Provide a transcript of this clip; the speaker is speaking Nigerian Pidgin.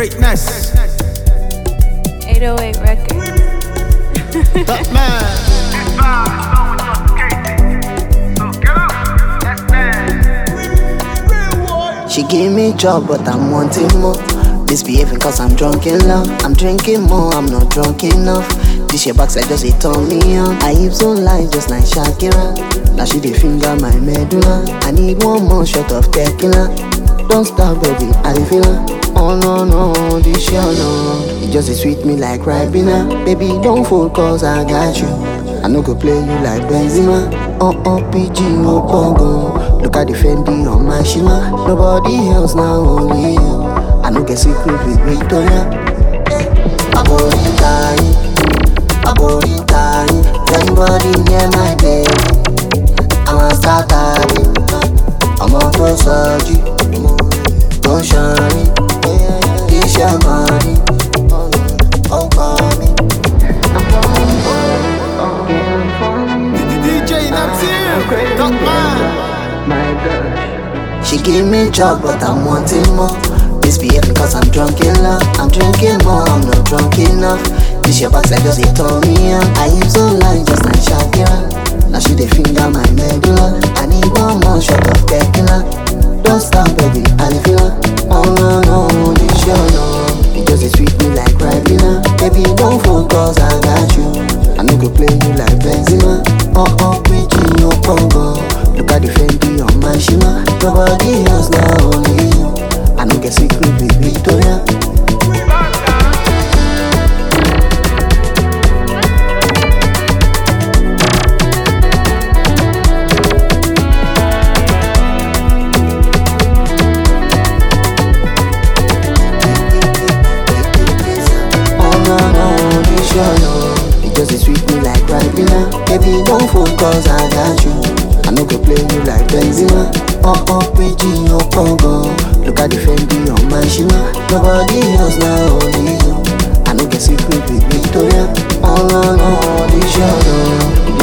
Greatness. 808 Records. Batman. She gave me job, but I'm wanting more. Misbehaving cause I'm drunk in love. I'm drinking more, I'm not drunk enough. This your backside just it turn me on. I hips don't lie just like Shakira. Now she dey finger my medulla. I need one more shot of tequila. Don't stop baby, I dey feel her. Oh no no, this your no. It just dey sweet me like Ribena. Baby don't fold cause I got you. I no go play you like Benzema. PG, no Pogo. Look at the Fendi on my Shima. Nobody else now, only you. I no get secret with Victoria. I go die. Anybody near my baby, I'ma start dying. I'm on to surgery. Don't shine. This your money. Oh, call me. DJ Napsir. Batman. She gave me job, but I'm wanting more. Misbehaving cause I'm drunk in love. I'm drinking more, I'm not drunk enough. This your backside just it turn me on. I hips don't lie just like Shakira. Now she dey finger my medulla. I need one more shot of tequila. Don't stop baby, I dey feel her. Oh no no, this your no. It just dey sweet me like Ribena. Baby don't fold cause I got you. I no go play you like Benzema. PG, no Pogo. Look at the Fendi on my Shima. Nobody else now, only you. I no get secret with Victoria. It just dey sweet me like Ribena. Baby don't fold cause I got you. I no go play you like Benzema. PG, no Pogo. Look at the Fendi on my Shima. Nobody else now, only you. I no get secret with Victoria. Oh no no, this your no.